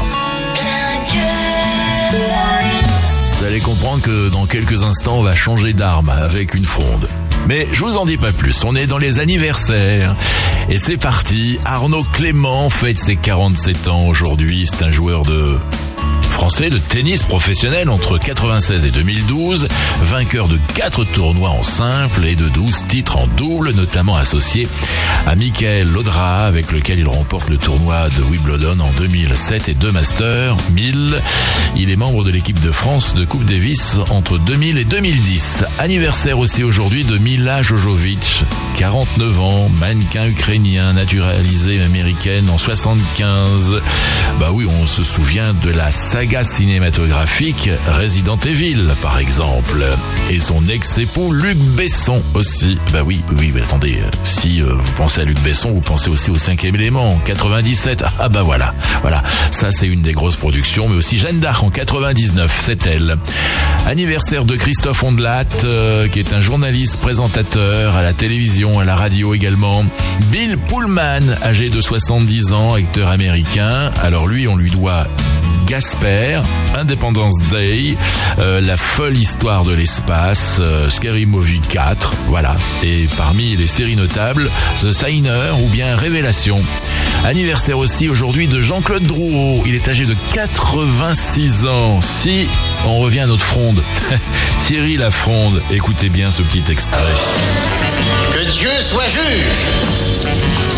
Vous allez comprendre que dans quelques instants, on va changer d'arme avec une fronde. Mais je vous en dis pas plus, on est dans les anniversaires. Et c'est parti, Arnaud Clément fête ses quarante-sept ans aujourd'hui. C'est un joueur de français de tennis professionnel entre quatre-vingt-seize et deux mille douze, vainqueur de quatre tournois en simple et de douze titres en double, notamment associé à Michael Laudra, avec lequel il remporte le tournoi de Wimbledon en deux mille sept et deux Masters mille. Il est membre de l'équipe de France de Coupe Davis entre deux mille et deux mille dix. Anniversaire aussi aujourd'hui de Mila Jovovich, quarante-neuf ans, mannequin ukrainien, naturalisée américaine en soixante-quinze. Bah oui, on se souvient de la saga cinématographique Resident Evil, par exemple. Et son ex-époux Luc Besson aussi. Bah oui, oui, mais attendez, si euh, vous pensez à Luc Besson, vous pensez aussi au cinquième élément en quatre-vingt-dix-sept. Ah bah voilà, voilà. Ça, c'est une des grosses productions, mais aussi Jeanne d'Arc en quatre-vingt-dix-neuf, c'est elle. Anniversaire de Christophe Ondelat, euh, qui est un journaliste présentateur à la télévision, à la radio également. Bill Pullman, âgé de soixante-dix ans, acteur américain. Alors lui, on lui doit Gasper, Independence Day, euh, La folle histoire de l'espace, euh, Scary Movie quatre, voilà. Et parmi les séries notables, The Signer ou bien Révélation. Anniversaire aussi aujourd'hui de Jean-Claude Drouot. Il est âgé de quatre-vingt-six ans. Si on revient à notre fronde, Thierry Lafronde, écoutez bien ce petit extrait. Que Dieu soit juge.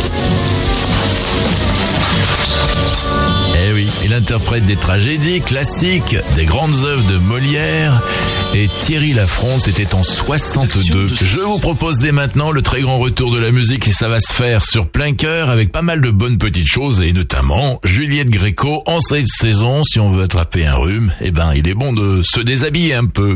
Eh oui, il interprète des tragédies classiques, des grandes œuvres de Molière. Et Thierry Lafronde, c'était en soixante-deux. Je vous propose dès maintenant le très grand retour de la musique et ça va se faire sur plein cœur avec pas mal de bonnes petites choses et notamment Juliette Gréco en cette saison. Si on veut attraper un rhume, eh ben, il est bon de se déshabiller un peu.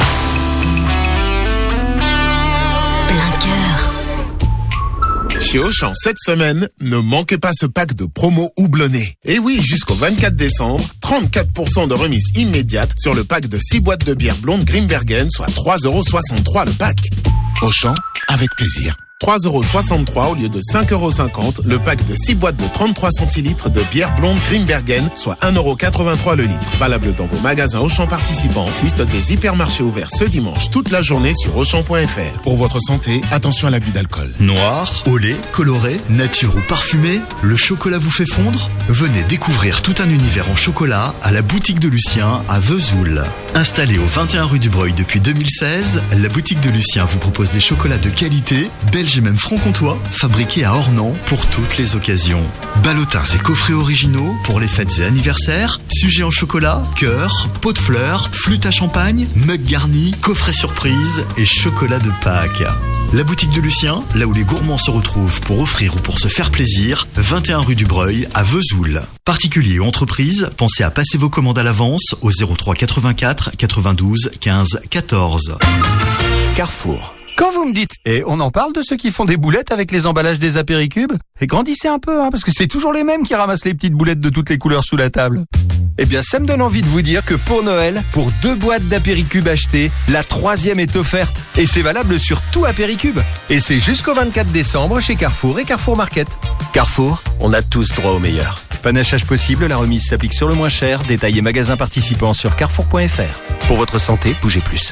Plein cœur. Chez Auchan, cette semaine, ne manquez pas ce pack de promo houblonné. Et oui, jusqu'au vingt-quatre décembre, trente-quatre pour cent de remise immédiate sur le pack de six boîtes de bière blonde Grimbergen, soit trois euros soixante-trois le pack. Auchan, avec plaisir. trois euros soixante-trois au lieu de cinq euros cinquante, le pack de six boîtes de trente-trois centilitres de bière blonde Grimbergen, soit un euro quatre-vingt-trois le litre. Valable dans vos magasins Auchan participants. Liste des hypermarchés ouverts ce dimanche toute la journée sur Auchan point F R. Pour votre santé, attention à l'abus d'alcool. Noir, au lait, coloré, nature ou parfumé, le chocolat vous fait fondre? Venez découvrir tout un univers en chocolat à la boutique de Lucien à Vesoul. Installée au vingt et un rue du Breuil depuis deux mille seize, la boutique de Lucien vous propose des chocolats de qualité, belges et même franc-comtois, fabriqués à Ornans pour toutes les occasions. Ballotins et coffrets originaux pour les fêtes et anniversaires, sujets en chocolat, cœur, pot de fleurs, flûte à champagne, mug garni, coffret surprise et chocolat de Pâques. La boutique de Lucien, là où les gourmands se retrouvent pour offrir ou pour se faire plaisir, vingt et un rue du Breuil à Vesoul. Particuliers ou entreprises, pensez à passer vos commandes à l'avance au zéro trois quatre-vingt-quatre quatre-vingt-douze quinze quatorze. Carrefour. Quand vous me dites, et on en parle de ceux qui font des boulettes avec les emballages des apéricubes, et grandissez un peu, hein, parce que c'est toujours les mêmes qui ramassent les petites boulettes de toutes les couleurs sous la table. Eh bien, ça me donne envie de vous dire que pour Noël, pour deux boîtes d'apéricubes achetées, la troisième est offerte. Et c'est valable sur tout apéricube. Et c'est jusqu'au vingt-quatre décembre chez Carrefour et Carrefour Market. Carrefour, on a tous droit au meilleur. Panachage possible, la remise s'applique sur le moins cher. Détails et magasins participants sur carrefour point F R. Pour votre santé, bougez plus.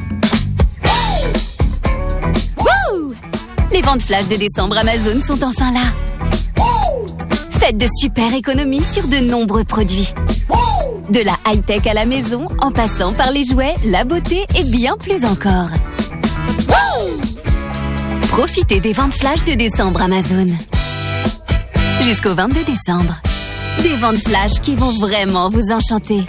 Les ventes flash de décembre Amazon sont enfin là. Faites de super économies sur de nombreux produits. De la high-tech à la maison, en passant par les jouets, la beauté et bien plus encore. Profitez des ventes flash de décembre Amazon. Jusqu'au vingt-deux décembre. Des ventes flash qui vont vraiment vous enchanter.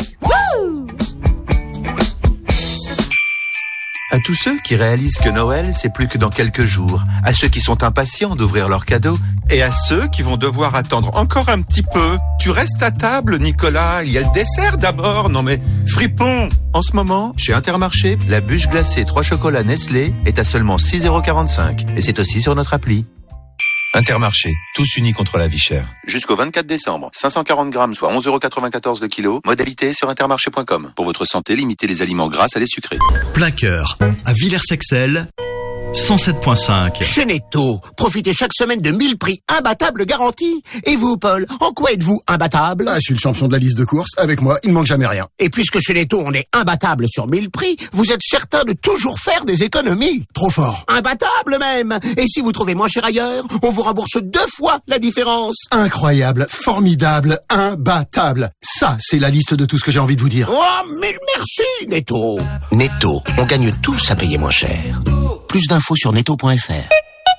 À tous ceux qui réalisent que Noël, c'est plus que dans quelques jours, à ceux qui sont impatients d'ouvrir leurs cadeaux, et à ceux qui vont devoir attendre encore un petit peu. Tu restes à table, Nicolas, il y a le dessert d'abord, non mais fripon. En ce moment, chez Intermarché, la bûche glacée trois chocolats Nestlé est à seulement six euros quarante-cinq, et c'est aussi sur notre appli. Intermarché, tous unis contre la vie chère. Jusqu'au vingt-quatre décembre, cinq cent quarante grammes, soit onze euros quatre-vingt-quatorze le kilo. Modalité sur intermarché point com. Pour votre santé, limitez les aliments gras à les sucrés. Plein cœur, à Villers-Sexel, cent sept virgule cinq. Chez Netto, profitez chaque semaine de mille prix imbattables garantis. Et vous, Paul, en quoi êtes-vous imbattable? Ah, je suis le champion de la liste de courses. Avec moi, il ne manque jamais rien. Et puisque chez Netto, on est imbattable sur mille prix, vous êtes certain de toujours faire des économies. Trop fort. Imbattable même. Et si vous trouvez moins cher ailleurs, on vous rembourse deux fois la différence. Incroyable, formidable, imbattable. Ça, c'est la liste de tout ce que j'ai envie de vous dire. Oh, mille merci, Netto. Netto, on gagne tous à payer moins cher. Plus d'infos sur netto point f r.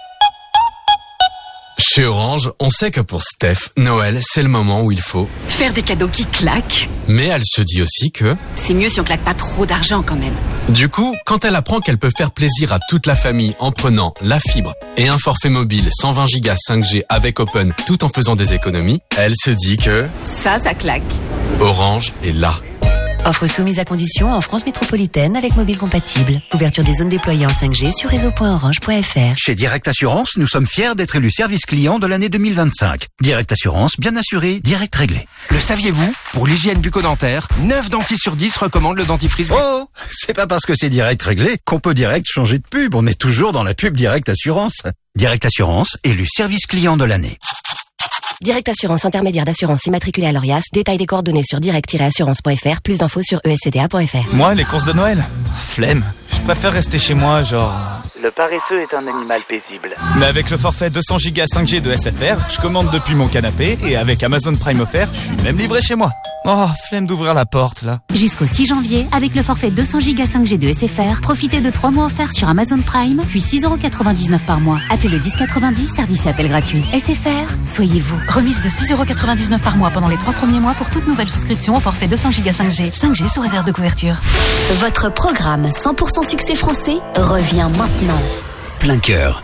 Chez Orange, on sait que pour Steph, Noël, c'est le moment où il faut faire des cadeaux qui claquent. Mais elle se dit aussi que c'est mieux si on claque pas trop d'argent quand même. Du coup, quand elle apprend qu'elle peut faire plaisir à toute la famille en prenant la fibre et un forfait mobile cent vingt gigas cinq G avec Open tout en faisant des économies, elle se dit que ça, ça claque. Orange est là. Offre soumise à condition en France métropolitaine avec mobile compatible. Couverture des zones déployées en cinq G sur réseau point orange point f r. Chez Direct Assurance, nous sommes fiers d'être élus service client de l'année deux mille vingt-cinq. Direct Assurance, bien assuré, direct réglé. Le saviez-vous? Pour l'hygiène bucco-dentaire, neuf dentistes sur dix recommandent le dentifrice. Oh, c'est pas parce que c'est direct réglé qu'on peut direct changer de pub. On est toujours dans la pub Direct Assurance. Direct Assurance, élu service client de l'année. Direct Assurance, intermédiaire d'assurance immatriculée à l'Orias. Détail des coordonnées sur direct assurance point f r. Plus d'infos sur e s c d a point f r. Moi, les courses de Noël, flemme. Je préfère rester chez moi, genre... Le paresseux est un animal paisible. Mais avec le forfait deux cents gigas cinq G de S F R, je commande depuis mon canapé et avec Amazon Prime offert, je suis même livré chez moi. Oh, flemme d'ouvrir la porte, là. Jusqu'au six janvier, avec le forfait deux cents gigas cinq G de S F R, profitez de trois mois offerts sur Amazon Prime, puis six euros quatre-vingt-dix-neuf par mois. Appelez le dix quatre-vingt-dix, service et appel gratuit. S F R, soyez vous. Remise de six euros quatre-vingt-dix-neuf par mois pendant les trois premiers mois pour toute nouvelle souscription au forfait deux cents gigas cinq G. cinq G sous réserve de couverture. Votre programme cent pour cent succès français revient maintenant. Plein cœur.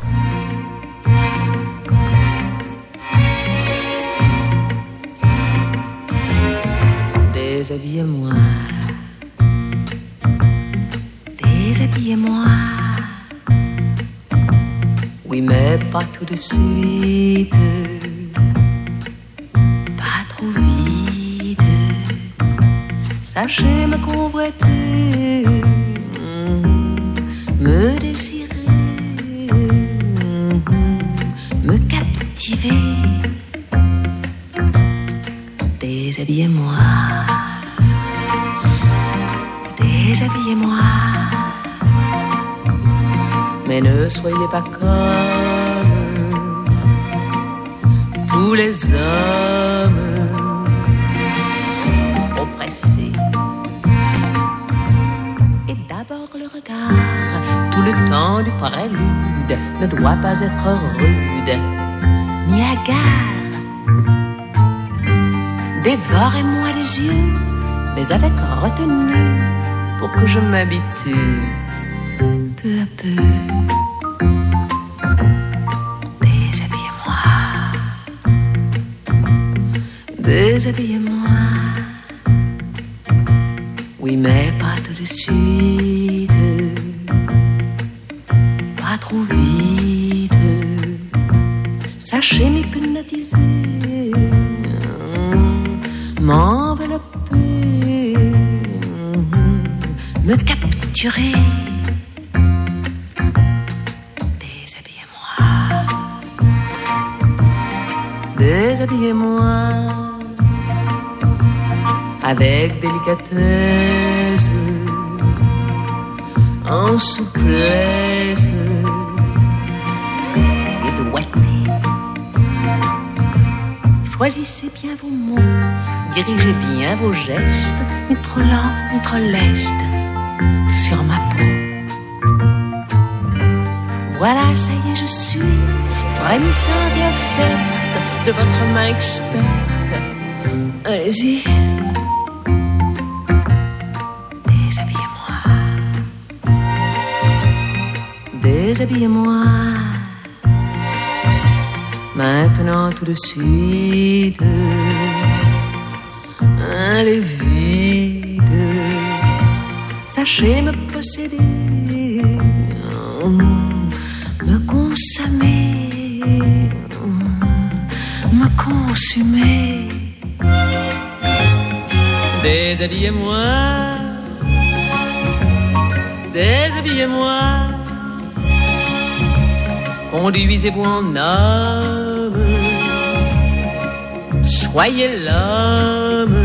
Déshabillez-moi, déshabillez-moi. Oui, mais pas tout de suite, pas trop vite. Sachez me convoiter, me désirer, me captiver. Déshabillez-moi, déshabillez-moi. Mais ne soyez pas comme tous les hommes, trop pressés. Et d'abord le regard, tout le temps du prélude, ne doit pas être rude, ni hagard. Dévorez-moi les yeux, mais avec retenue, pour que je m'habitue peu à peu. Déshabillez-moi, déshabillez-moi. Oui, mais pas tout de suite, pas trop vite. Sachez m'hypnotiser, m'envelopper, me capturer. Déshabillez-moi, déshabillez-moi avec délicatesse, en souplesse et doigté. Choisissez bien vos mots, dirigez bien vos gestes, ni trop lent, ni trop leste, sur ma peau. Voilà, ça y est, je suis frémissante et offerte de votre main experte. Allez-y, déshabillez-moi, déshabillez-moi. Maintenant tout de suite, allez vite, sachez me posséder, me consommer, me consumer. Déshabillez-moi, déshabillez-moi, conduisez-vous en âme, soyez l'âme,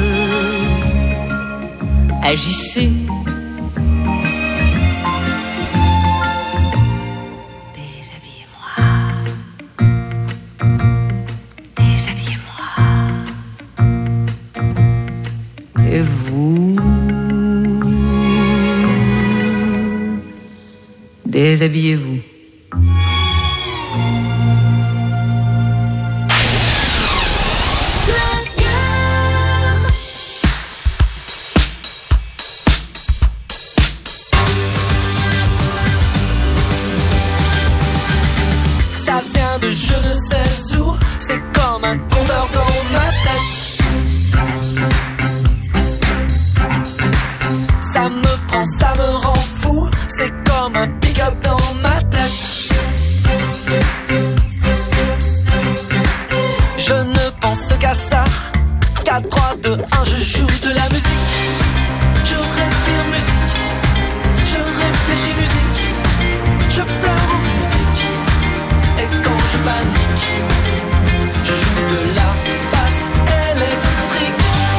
agissez. Et vous, déshabillez-vous. Ça vient de je ne sais où, c'est comme un compteur dans ma tête. Ça me prend, ça me rend fou, c'est comme un pick-up dans ma tête. Je ne pense qu'à ça, quatre, trois, deux, un, je joue de la musique. Je respire musique, je réfléchis musique, je pleure en musique. Et quand je panique, je joue de la basse électrique.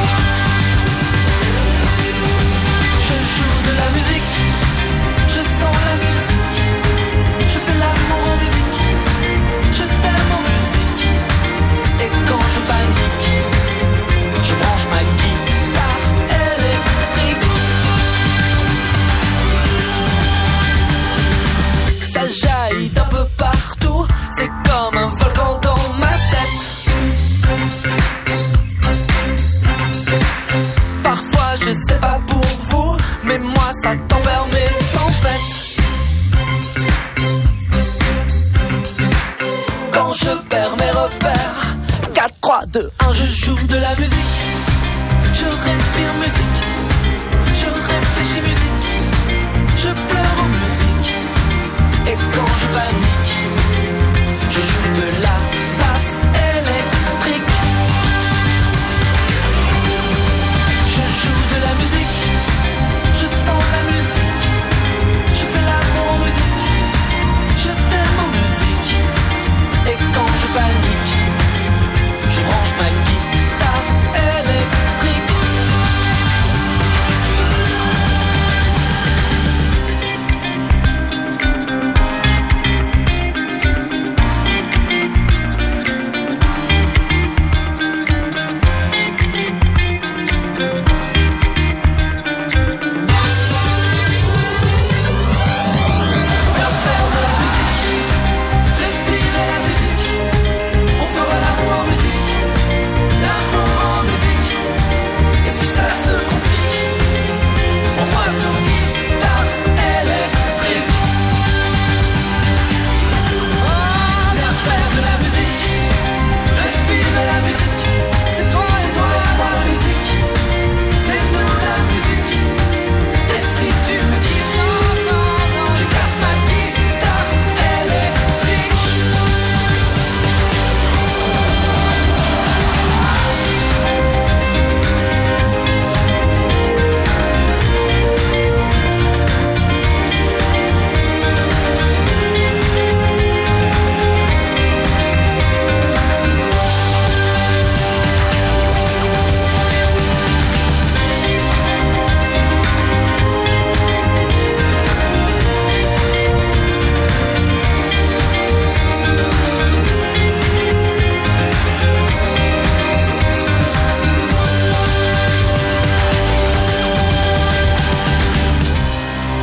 Je joue de la musique, je sens la musique, je fais l'amour en musique, je t'aime en musique. Et quand je panique, je branche ma guitare électrique. Ça jaillit d'un peu partout, c'est comme un volcan dans ma tête. Parfois je sais pas pour vous, mais moi ça tempère mes tempêtes. Quand je perds mes repères, quatre, trois, deux, un, je joue de la musique. Je respire musique, je réfléchis musique,